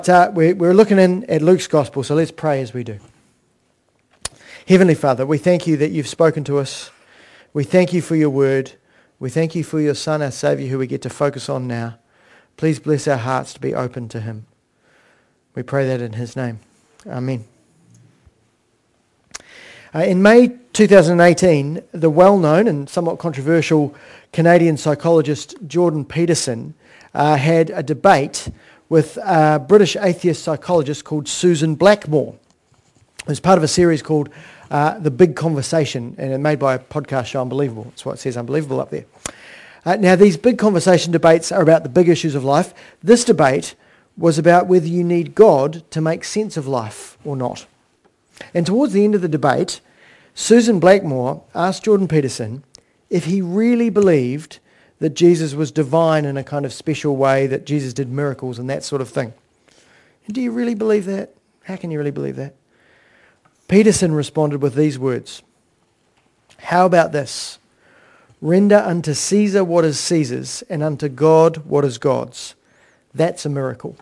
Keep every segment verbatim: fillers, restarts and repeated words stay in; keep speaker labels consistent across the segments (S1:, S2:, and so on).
S1: Uh, we're, we're looking in at Luke's Gospel, so let's pray as we do. Heavenly Father, we thank you that you've spoken to us. We thank you for your word. We thank you for your Son, our Saviour, who we get to focus on now. Please bless our hearts to be open to him. We pray that in his name. Amen. Uh, in May two thousand eighteen, the well-known and somewhat controversial Canadian psychologist Jordan Peterson uh, had a debate with a British atheist psychologist called Susan Blackmore. It was part of a series called uh, The Big Conversation, and it's made by a podcast show, Unbelievable. That's what it says, Unbelievable, up there. Uh, now, these big conversation debates are about the big issues of life. This debate was about whether you need God to make sense of life or not. And towards the end of the debate, Susan Blackmore asked Jordan Peterson if he really believed that Jesus was divine in a kind of special way, that Jesus did miracles and that sort of thing. And do you really believe that? How can you really believe that? Peterson responded with these words. How about this? Render unto Caesar what is Caesar's, and unto God what is God's. That's a miracle.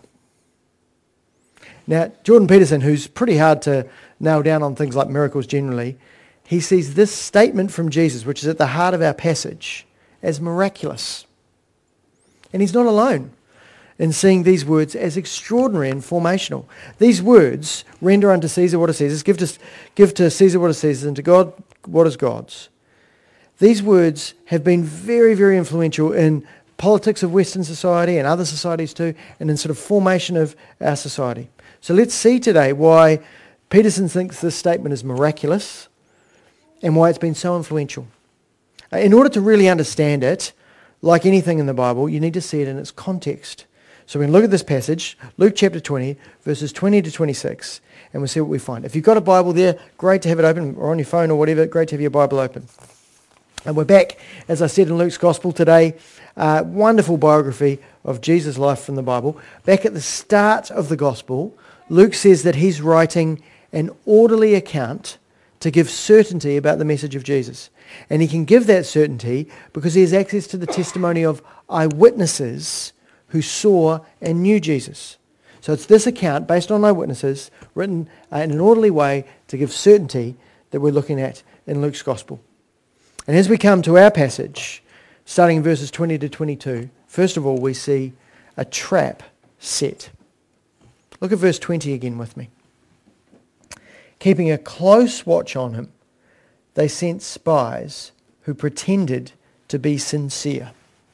S1: Now, Jordan Peterson, who's pretty hard to nail down on things like miracles generally, he sees this statement from Jesus, which is at the heart of our passage, as miraculous. And he's not alone in seeing these words as extraordinary and formational. These words, render unto Caesar what is Caesar's, give to, give to Caesar what is Caesar's, and to God what is God's. These words have been very, very influential in politics of Western society and other societies too, and in sort of formation of our society. So let's see today why Peterson thinks this statement is miraculous and why it's been so influential. In order to really understand it, like anything in the Bible, you need to see it in its context. So we're going to look at this passage, Luke chapter twenty, verses twenty to twenty-six, and we'll see what we find. If you've got a Bible there, great to have it open, or on your phone or whatever, great to have your Bible open. And we're back, as I said, in Luke's Gospel today. Uh, wonderful biography of Jesus' life from the Bible. Back at the start of the Gospel, Luke says that he's writing an orderly account to give certainty about the message of Jesus. And he can give that certainty because he has access to the testimony of eyewitnesses who saw and knew Jesus. So it's this account, based on eyewitnesses, written uh, in an orderly way to give certainty that we're looking at in Luke's Gospel. And as we come to our passage, starting in verses twenty to twenty-two, first of all we see a trap set. Look at verse twenty again with me. Keeping a close watch on him, they sent spies who pretended to be sincere.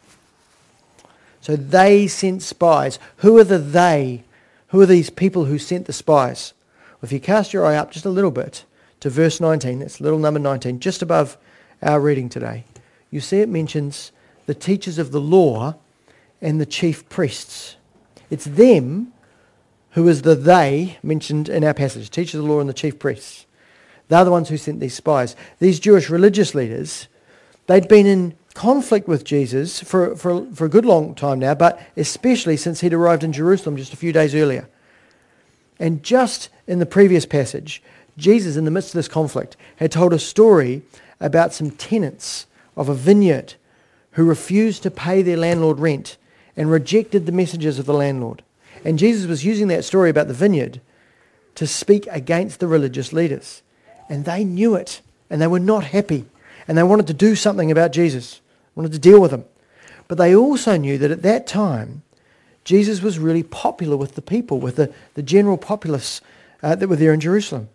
S1: So they sent spies. Who are the they? Who are these people who sent the spies? Well, if you cast your eye up just a little bit to verse nineteen, that's little number nineteen, just above our reading today, you see it mentions the teachers of the law and the chief priests. It's them who is the they mentioned in our passage, teachers of the law and the chief priests. They're the ones who sent these spies. These Jewish religious leaders, they'd been in conflict with Jesus for, for, for a good long time now, but especially since he'd arrived in Jerusalem just a few days earlier. And just in the previous passage, Jesus, in the midst of this conflict, had told a story about some tenants of a vineyard who refused to pay their landlord rent and rejected the messages of the landlord. And Jesus was using that story about the vineyard to speak against the religious leaders. And they knew it, and they were not happy, and they wanted to do something about Jesus, wanted to deal with him. But they also knew that at that time, Jesus was really popular with the people, with the, the general populace uh, that were there in Jerusalem.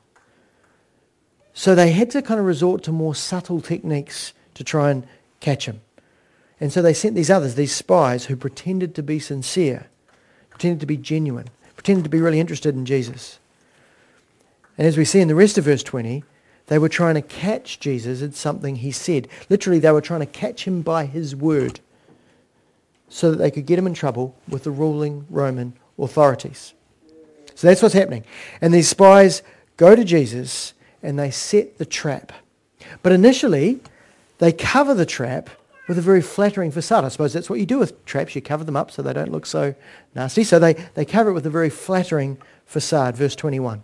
S1: So they had to kind of resort to more subtle techniques to try and catch him. And so they sent these others, these spies, who pretended to be sincere, pretended to be genuine, pretended to be really interested in Jesus. And as we see in the rest of verse twenty, they were trying to catch Jesus in something he said. Literally, they were trying to catch him by his word so that they could get him in trouble with the ruling Roman authorities. So that's what's happening. And these spies go to Jesus and they set the trap. But initially, they cover the trap with a very flattering facade. I suppose that's what you do with traps. You cover them up so they don't look so nasty. So they, they cover it with a very flattering facade. Verse twenty-one.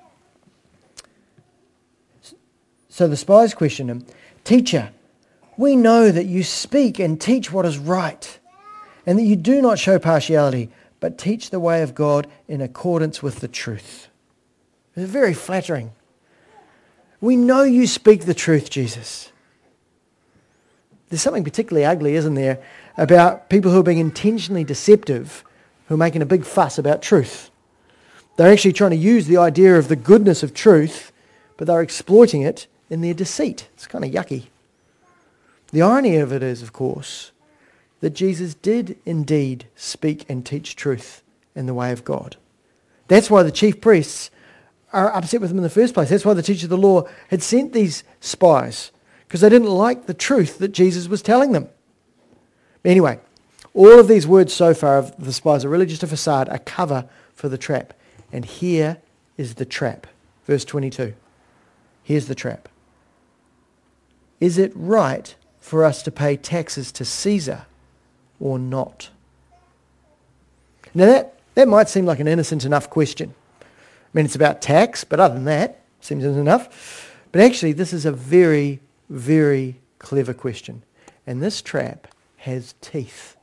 S1: So the spies question him, "Teacher, we know that you speak and teach what is right, and that you do not show partiality, but teach the way of God in accordance with the truth. It's very flattering. We know you speak the truth, Jesus. There's something particularly ugly, isn't there, about people who are being intentionally deceptive, who are making a big fuss about truth. They're actually trying to use the idea of the goodness of truth, but they're exploiting it in their deceit. It's kind of yucky. The irony of it is, of course, that Jesus did indeed speak and teach truth in the way of God. That's why the chief priests are upset with him in the first place. That's why the teachers of the law had sent these spies, because they didn't like the truth that Jesus was telling them. Anyway, all of these words so far of the spies are really just a facade, a cover for the trap. And here is the trap. Verse twenty-two. Here's the trap. Is it right for us to pay taxes to Caesar or not? Now that, that might seem like an innocent enough question. I mean, it's about tax, but other than that, seems innocent enough. But actually, this is a very, very clever question. And this trap has teeth.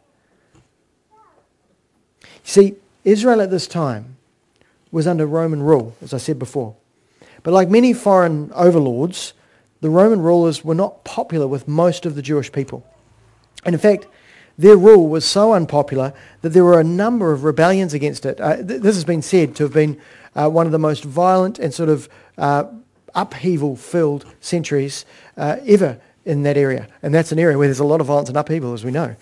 S1: You see, Israel at this time was under Roman rule, as I said before. But like many foreign overlords, the Roman rulers were not popular with most of the Jewish people. And in fact, their rule was so unpopular that there were a number of rebellions against it. Uh, th- this has been said to have been uh, one of the most violent and sort of uh, upheaval-filled centuries uh, ever in that area. And that's an area where there's a lot of violence and upheaval, as we know.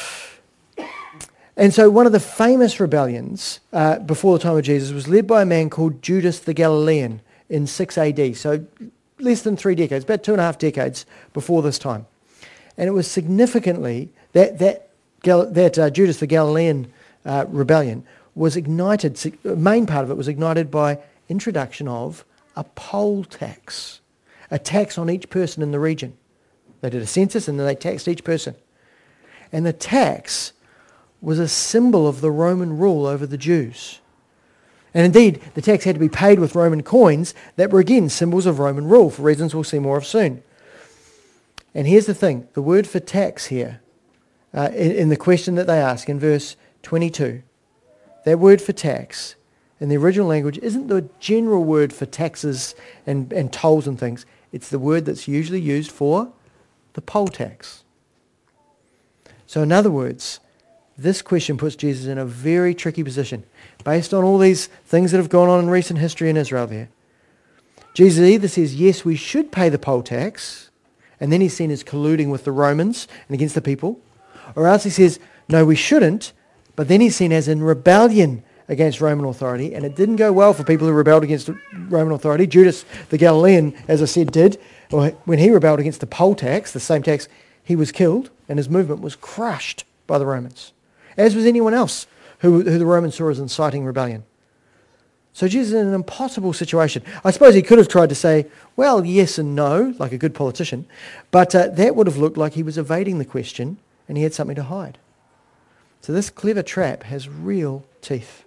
S1: And so one of the famous rebellions uh, before the time of Jesus was led by a man called Judas the Galilean in six A D, so less than three decades, about two and a half decades before this time. And it was significantly, that that, Gal- that uh, Judas the Galilean uh, rebellion was ignited, the main part of it was ignited by introduction of a poll tax, a tax on each person in the region. They did a census and then they taxed each person. And the tax was a symbol of the Roman rule over the Jews. And indeed, the tax had to be paid with Roman coins that were again symbols of Roman rule, for reasons we'll see more of soon. And here's the thing, the word for tax here, uh, in, in the question that they ask in verse twenty-two, that word for tax in the original language isn't the general word for taxes and, and tolls and things. It's the word that's usually used for the poll tax. So in other words, this question puts Jesus in a very tricky position based on all these things that have gone on in recent history in Israel there. Jesus either says, yes, we should pay the poll tax, and then he's seen as colluding with the Romans and against the people, or else he says, no, we shouldn't, but then he's seen as in rebellion against Roman authority, and it didn't go well for people who rebelled against Roman authority. Judas the Galilean, as I said, did. When he rebelled against the poll tax, the same tax, he was killed, and his movement was crushed by the Romans, as was anyone else who, who the Romans saw as inciting rebellion. So Jesus is in an impossible situation. I suppose he could have tried to say, well, yes and no, like a good politician, but uh, that would have looked like he was evading the question and he had something to hide. So this clever trap has real teeth.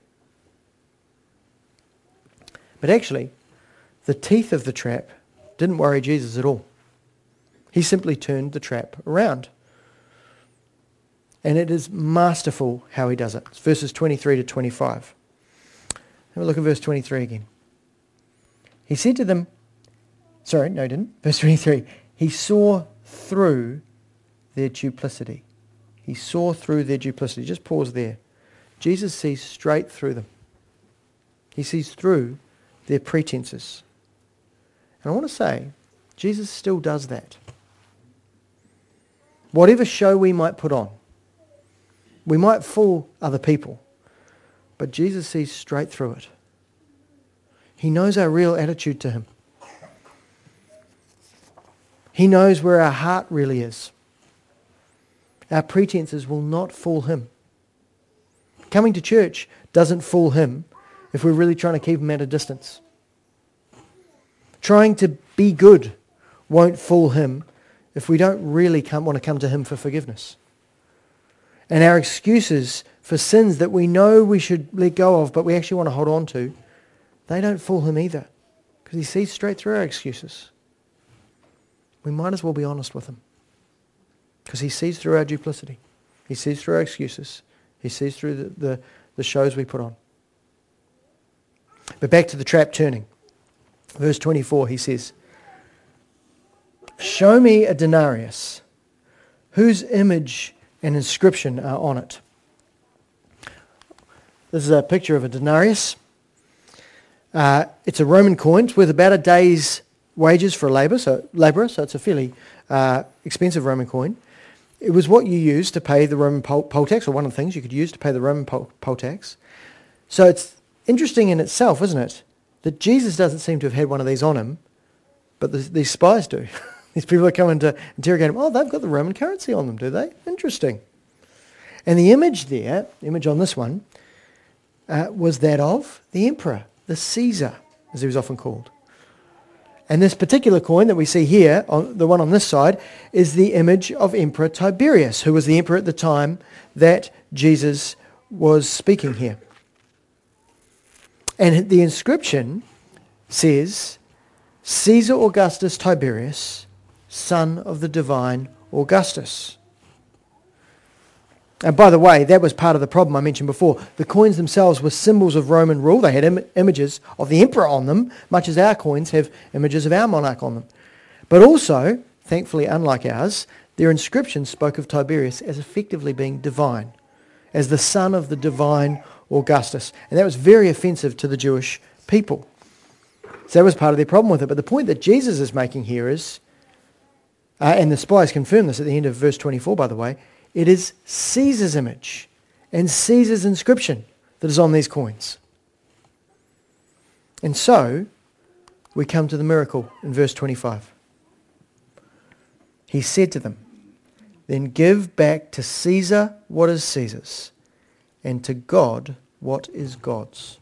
S1: But actually, the teeth of the trap didn't worry Jesus at all. He simply turned the trap around. And it is masterful how he does it. It's verses twenty-three to twenty-five. Have a look at verse twenty-three again. He said to them, sorry, no, he didn't. Verse twenty-three. He saw through their duplicity. He saw through their duplicity. Just pause there. Jesus sees straight through them. He sees through their pretenses. And I want to say, Jesus still does that. Whatever show we might put on, we might fool other people, but Jesus sees straight through it. He knows our real attitude to him. He knows where our heart really is. Our pretenses will not fool him. Coming to church doesn't fool him if we're really trying to keep him at a distance. Trying to be good won't fool him if we don't really come, want to come to him for forgiveness. And our excuses for sins that we know we should let go of, but we actually want to hold on to, they don't fool him either, because he sees straight through our excuses. We might as well be honest with him, because he sees through our duplicity. He sees through our excuses. He sees through the, the, the shows we put on. But back to the trap turning. Verse twenty-four, he says, show me a denarius whose image and inscription are on it. This is a picture of a denarius. Uh, it's a Roman coin. It's worth about a day's wages for a labor, so, labourer, so it's a fairly uh, expensive Roman coin. It was what you used to pay the Roman poll, poll tax, or one of the things you could use to pay the Roman poll, poll tax. So it's interesting in itself, isn't it, that Jesus doesn't seem to have had one of these on him, but the, these spies do. These people are coming to interrogate him. Oh, they've got the Roman currency on them, do they? Interesting. And the image there, the image on this one, uh, was that of the emperor, the Caesar, as he was often called. And this particular coin that we see here, on the one on this side, is the image of Emperor Tiberius, who was the emperor at the time that Jesus was speaking here. And the inscription says, Caesar Augustus Tiberius, son of the divine Augustus. And by the way, that was part of the problem I mentioned before. The coins themselves were symbols of Roman rule. They had im- images of the emperor on them, much as our coins have images of our monarch on them. But also, thankfully unlike ours, their inscription spoke of Tiberius as effectively being divine, as the son of the divine Augustus. And that was very offensive to the Jewish people. So that was part of their problem with it. But the point that Jesus is making here is, uh, and the spies confirm this at the end of verse twenty-four, by the way, it is Caesar's image and Caesar's inscription that is on these coins. And so, we come to the miracle in verse twenty-five. He said to them, then give back to Caesar what is Caesar's, and to God what is God's.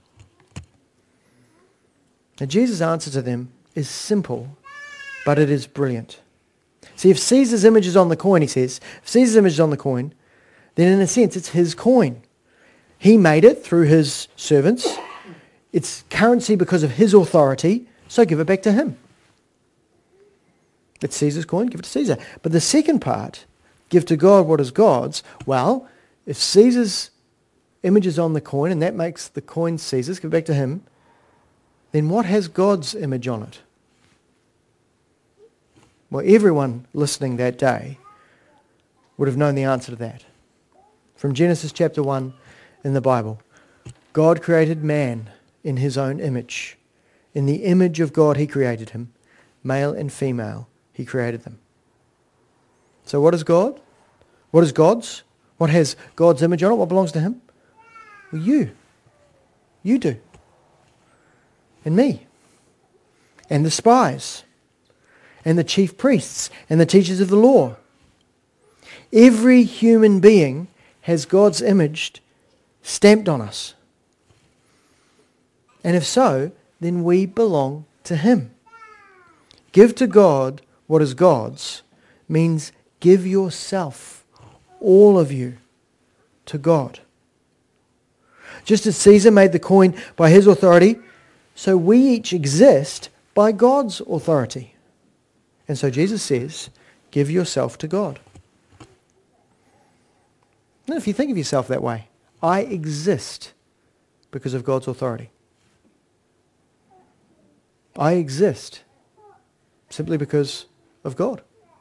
S1: Now Jesus' answer to them is simple, but it is brilliant. See, if Caesar's image is on the coin, he says, if Caesar's image is on the coin, then in a sense it's his coin. He made it through his servants. It's currency because of his authority, so give it back to him. It's Caesar's coin, give it to Caesar. But the second part, give to God what is God's, well, if Caesar's image is on the coin and that makes the coin Caesar's, give it back to him, then what has God's image on it? Well, everyone listening that day would have known the answer to that. From Genesis chapter one in the Bible, God created man in his own image. In the image of God he created him. Male and female he created them. So what is God? What is God's? What has God's image on it? What belongs to him? Well, you. You do. And me. And the spies. And the chief priests. And the teachers of the law. Every human being has God's image stamped on us. And if so, then we belong to him. Give to God what is God's means give yourself, all of you, to God. Just as Caesar made the coin by his authority, so we each exist by God's authority. And so Jesus says, give yourself to God. Now, if you think of yourself that way, I exist because of God's authority. I exist simply because of God.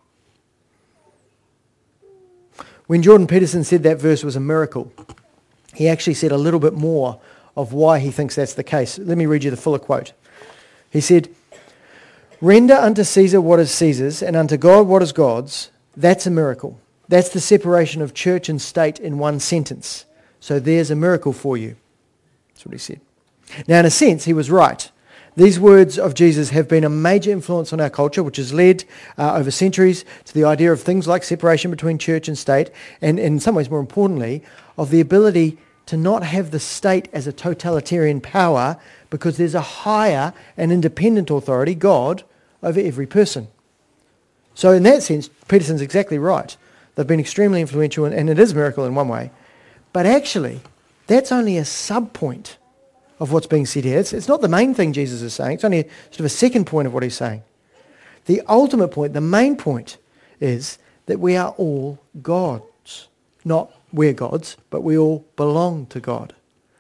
S1: When Jordan Peterson said that verse was a miracle, he actually said a little bit more of why he thinks that's the case. Let me read you the fuller quote. He said, render unto Caesar what is Caesar's, and unto God what is God's. That's a miracle. That's the separation of church and state in one sentence. So there's a miracle for you. That's what he said. Now, in a sense, he was right. These words of Jesus have been a major influence on our culture, which has led uh, over centuries to the idea of things like separation between church and state, and in some ways, more importantly, of the ability to not have the state as a totalitarian power because there's a higher and independent authority, God, over every person. So in that sense, Peterson's exactly right. They've been extremely influential, and it is a miracle in one way. But actually, that's only a sub-point of what's being said here. It's, it's not the main thing Jesus is saying. It's only a, sort of a second point of what he's saying. The ultimate point, the main point, is that we are all God's. Not we're God's, but we all belong to God.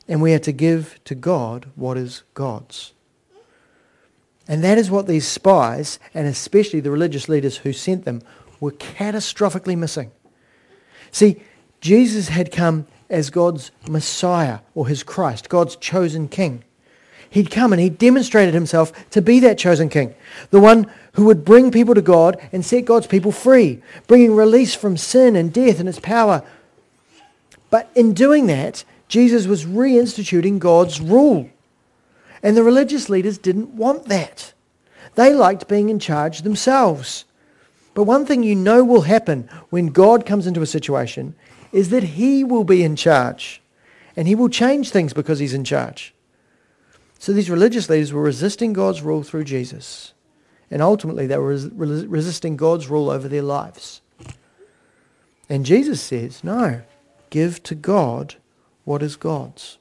S1: And we are to give to God what is God's. And that is what these spies, and especially the religious leaders who sent them, were catastrophically missing. See, Jesus had come as God's Messiah, or his Christ, God's chosen king. He'd come and he demonstrated himself to be that chosen king, the one who would bring people to God and set God's people free, bringing release from sin and death and its power. But in doing that, Jesus was reinstituting God's rule. And the religious leaders didn't want that. They liked being in charge themselves. But one thing you know will happen when God comes into a situation is that he will be in charge. And he will change things because he's in charge. So these religious leaders were resisting God's rule through Jesus. And ultimately they were res- resisting God's rule over their lives. And Jesus says, no, give to God what is God's.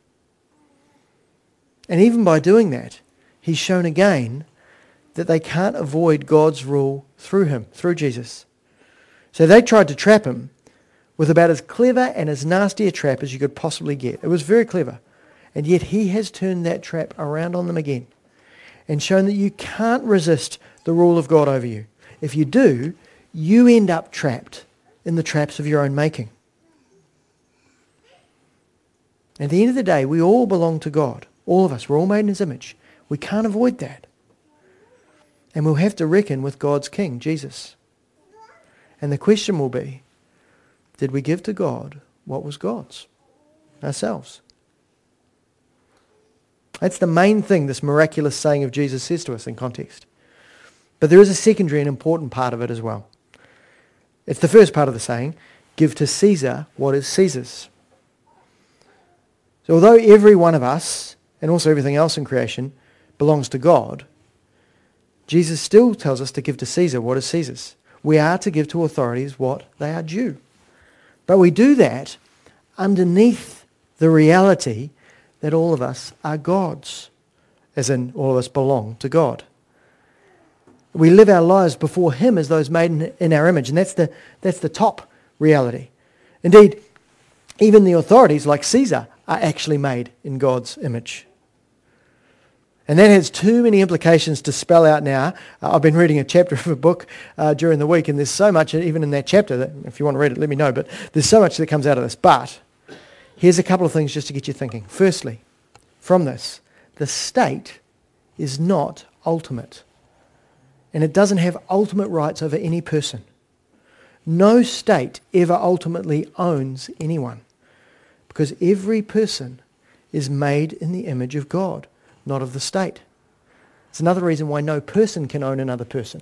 S1: And even by doing that, he's shown again that they can't avoid God's rule through him, through Jesus. So they tried to trap him with about as clever and as nasty a trap as you could possibly get. It was very clever. And yet he has turned that trap around on them again and shown that you can't resist the rule of God over you. If you do, you end up trapped in the traps of your own making. At the end of the day, we all belong to God. All of us. We're all made in his image. We can't avoid that. And we'll have to reckon with God's King, Jesus. And the question will be, did we give to God what was God's? Ourselves. That's the main thing this miraculous saying of Jesus says to us in context. But there is a secondary and important part of it as well. It's the first part of the saying, give to Caesar what is Caesar's. So although every one of us, and also everything else in creation, belongs to God, Jesus still tells us to give to Caesar what is Caesar's. We are to give to authorities what they are due. But we do that underneath the reality that all of us are God's, as in all of us belong to God. We live our lives before him as those made in, in our image, and that's the, that's the top reality. Indeed, even the authorities like Caesar are actually made in God's image. And that has too many implications to spell out now. Uh, I've been reading a chapter of a book uh, during the week, and there's so much, even in that chapter, that if you want to read it, let me know, but there's so much that comes out of this. But here's a couple of things just to get you thinking. Firstly, from this, the state is not ultimate, and it doesn't have ultimate rights over any person. No state ever ultimately owns anyone, because every person is made in the image of God, not of the state. It's another reason why no person can own another person.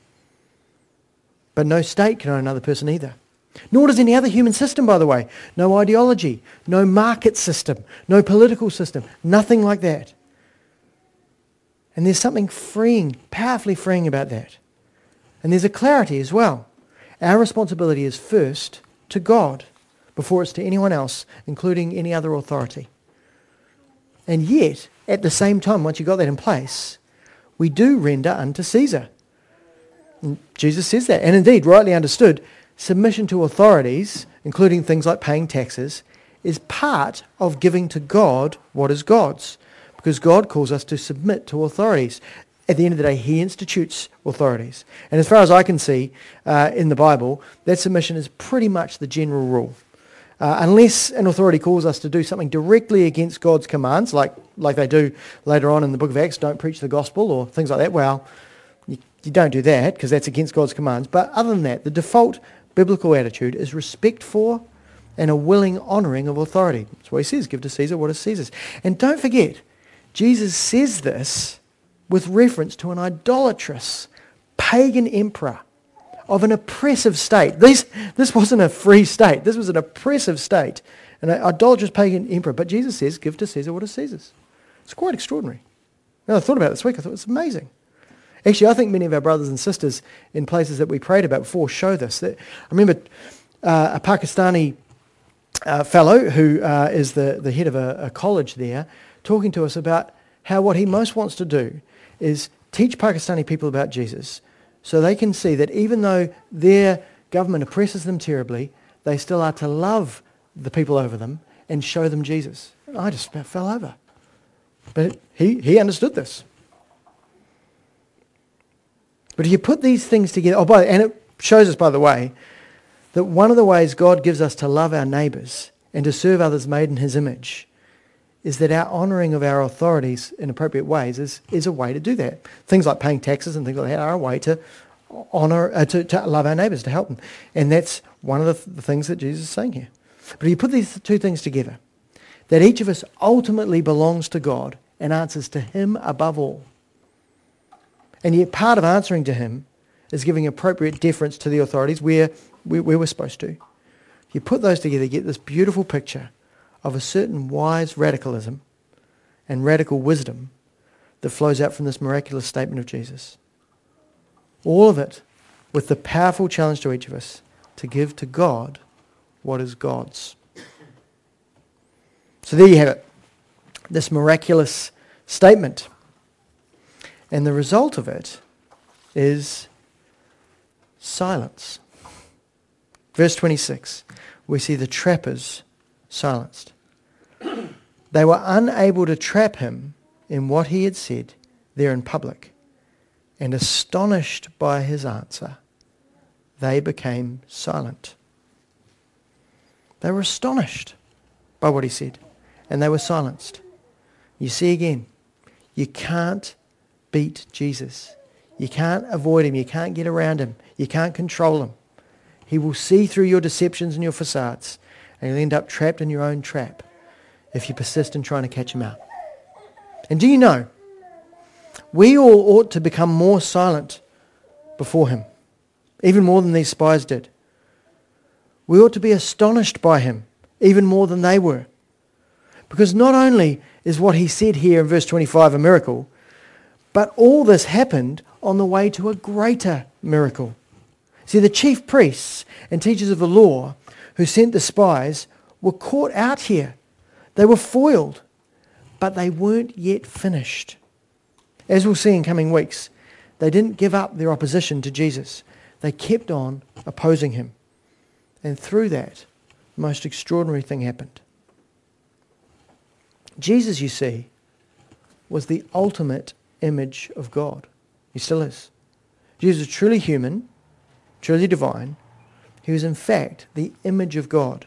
S1: But no state can own another person either. Nor does any other human system, by the way. No ideology, no market system, no political system, nothing like that. And there's something freeing, powerfully freeing about that. And there's a clarity as well. Our responsibility is first to God before it's to anyone else, including any other authority. And yet, at the same time, once you've got that in place, we do render unto Caesar. And Jesus says that. And indeed, rightly understood, submission to authorities, including things like paying taxes, is part of giving to God what is God's. Because God calls us to submit to authorities. At the end of the day, he institutes authorities. And as far as I can see uh, in the Bible, that submission is pretty much the general rule. Uh, unless an authority calls us to do something directly against God's commands, like, like they do later on in the book of Acts, don't preach the gospel or things like that, well, you, you don't do that because that's against God's commands. But other than that, the default biblical attitude is respect for and a willing honouring of authority. That's what he says, give to Caesar what is Caesar's. And don't forget, Jesus says this with reference to an idolatrous pagan emperor of an oppressive state. This, this wasn't a free state. This was an oppressive state, an idolatrous pagan emperor. But Jesus says, give to Caesar what is Caesar's. It's quite extraordinary. Now, I thought about it this week. I thought it's amazing. Actually, I think many of our brothers and sisters in places that we prayed about before show this. That, I remember uh, a Pakistani uh, fellow who uh, is the, the head of a, a college there talking to us about how what he most wants to do is teach Pakistani people about Jesus so they can see that even though their government oppresses them terribly, they still are to love the people over them and show them Jesus. I just about fell over. But he, he understood this. But if you put these things together, oh, by, and it shows us, by the way, that one of the ways God gives us to love our neighbours and to serve others made in his image is that our honouring of our authorities in appropriate ways is, is a way to do that. Things like paying taxes and things like that are a way to honour, uh, to, to love our neighbours, to help them. And that's one of the, th- the things that Jesus is saying here. But if you put these two things together, that each of us ultimately belongs to God and answers to him above all. And yet part of answering to him is giving appropriate deference to the authorities where, where, where we're supposed to. You put those together, you get this beautiful picture of a certain wise radicalism and radical wisdom that flows out from this miraculous statement of Jesus. All of it with the powerful challenge to each of us to give to God what is God's. So there you have it, this miraculous statement. And the result of it is silence. Verse twenty-six, we see the trappers silenced. They were unable to trap him in what he had said there in public, and astonished by his answer, they became silent. They were astonished by what he said, and they were silenced. You see again, you can't beat Jesus. You can't avoid him. You can't get around him. You can't control him. He will see through your deceptions and your facades, and you'll end up trapped in your own trap if you persist in trying to catch him out. And do you know, we all ought to become more silent before him, even more than these spies did. We ought to be astonished by him, even more than they were. Because not only is what he said here in verse twenty-five a miracle, but all this happened on the way to a greater miracle. See, the chief priests and teachers of the law who sent the spies were caught out here. They were foiled, but they weren't yet finished. As we'll see in coming weeks, they didn't give up their opposition to Jesus. They kept on opposing him. And through that, the most extraordinary thing happened. Jesus, you see, was the ultimate image of God. He still is. Jesus was truly human, truly divine. He was in fact the image of God.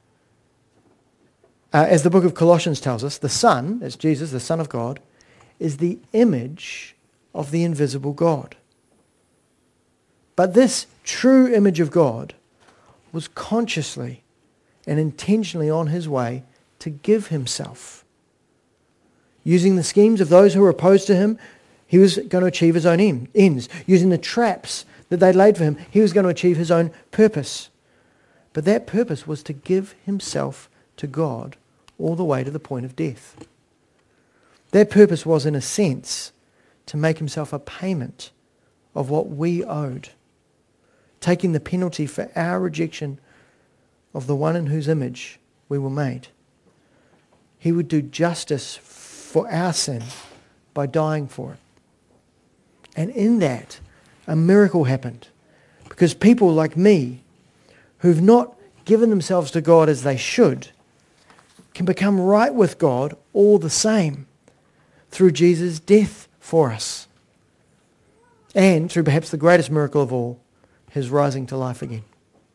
S1: Uh, as the book of Colossians tells us, the Son, as Jesus, the Son of God, is the image of the invisible God. But this true image of God was consciously and intentionally on his way to give himself. Using the schemes of those who were opposed to him, he was going to achieve his own ends. Using the traps that they laid for him, he was going to achieve his own purpose. But that purpose was to give himself to God all the way to the point of death. That purpose was, in a sense, to make himself a payment of what we owed, taking the penalty for our rejection of the one in whose image we were made. He would do justice for our sin by dying for it. And in that, a miracle happened. Because people like me, who've not given themselves to God as they should, can become right with God all the same through Jesus' death for us. And through perhaps the greatest miracle of all, his rising to life again.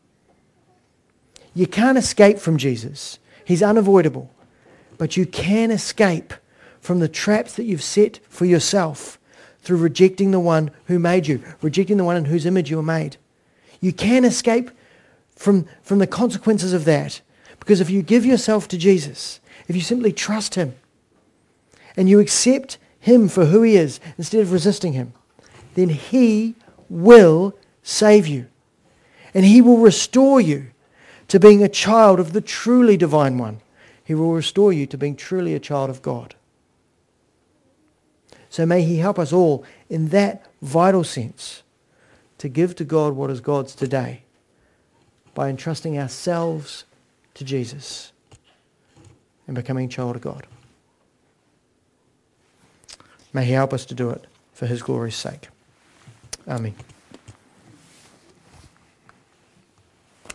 S1: You can't escape from Jesus. He's unavoidable. But you can escape from the traps that you've set for yourself through rejecting the one who made you, rejecting the one in whose image you were made. You can escape from, from the consequences of that, because if you give yourself to Jesus, if you simply trust him, and you accept him for who he is instead of resisting him, then he will save you. And he will restore you to being a child of the truly divine one. He will restore you to being truly a child of God. So may he help us all in that vital sense to give to God what is God's today by entrusting ourselves to Jesus and becoming a child of God. May he help us to do it for his glory's sake. Amen.